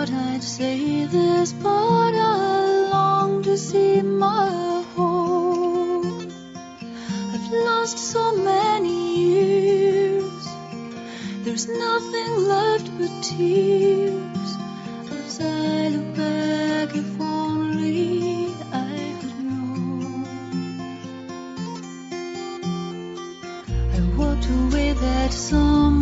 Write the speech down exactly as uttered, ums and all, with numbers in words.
thought I'd say this, but I long to see my home. I've lost so many years, there's nothing left but tears. As I look back, if only I had known. I walked away that summer